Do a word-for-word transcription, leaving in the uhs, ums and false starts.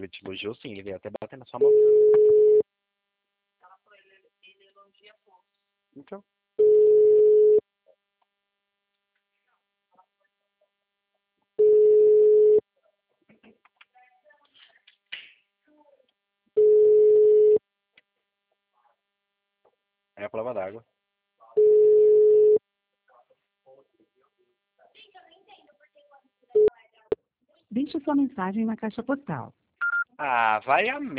Ele te elogiou sim, ele veio até bater na sua mão. Então. É a prova d'água. Deixe sua mensagem na caixa postal. Ah, vai a